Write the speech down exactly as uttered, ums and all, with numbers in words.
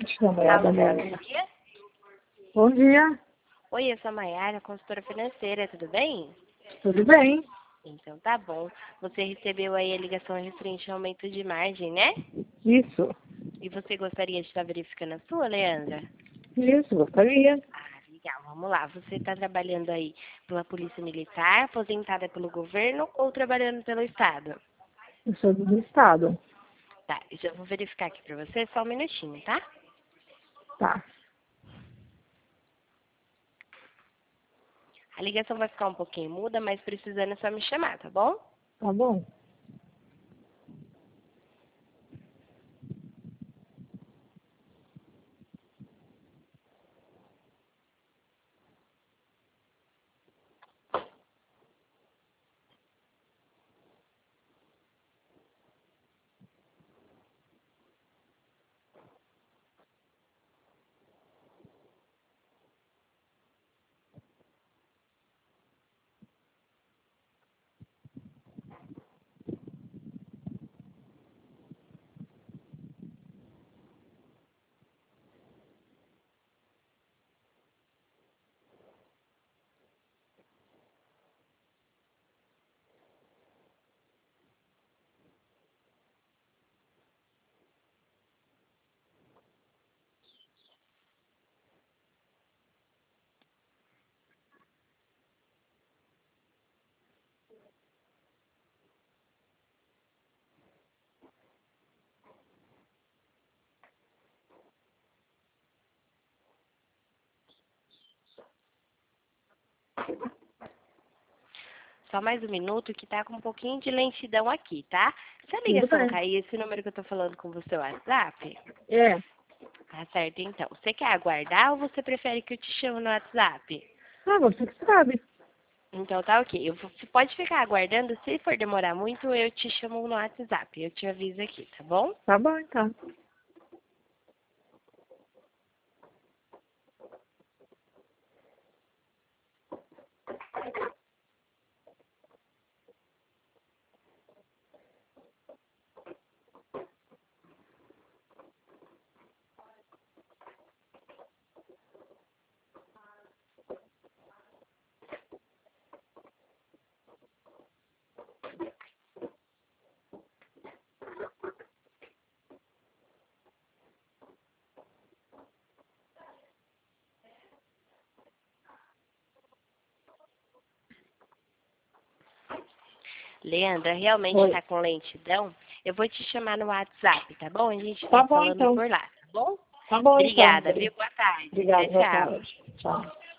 tarde, namorada Alô, dela. bom dia. Bom dia, Oi, eu sou a Maiara, consultora financeira, tudo bem? tudo bem? Então tá bom. Você recebeu aí a ligação referente ao aumento de margem, né? Isso, E você gostaria de estar verificando a sua, Leandra? isso, gostaria. Ah, legal, vamos lá. Você está trabalhando aí pela Polícia Militar, aposentada pelo governo ou trabalhando pelo Estado? Eu sou do estado. Tá, eu já vou verificar aqui pra você, só um minutinho, tá? Tá, A ligação vai ficar um pouquinho muda, mas precisando é só me chamar, tá bom? tá bom. Só mais um minuto que tá com um pouquinho de lentidão aqui, tá? Se a Tudo ligação bem. cair, esse número que eu tô falando com você é o WhatsApp? É. Tá certo, então. Você quer aguardar ou você prefere que eu te chame no WhatsApp? Ah, você que sabe. Então tá ok. Eu, vou- você pode ficar aguardando. Se for demorar muito, eu te chamo no WhatsApp. Eu te aviso aqui, tá bom? Tá bom, então. Leandra, realmente Oi. tá com lentidão? Eu vou te chamar no WhatsApp, tá bom? A gente Tá vai bom, falando então. por lá, tá bom? Tá bom, então. Obrigada, viu? Boa tarde. Obrigada, Tchau, boa tchau. tarde. Tchau.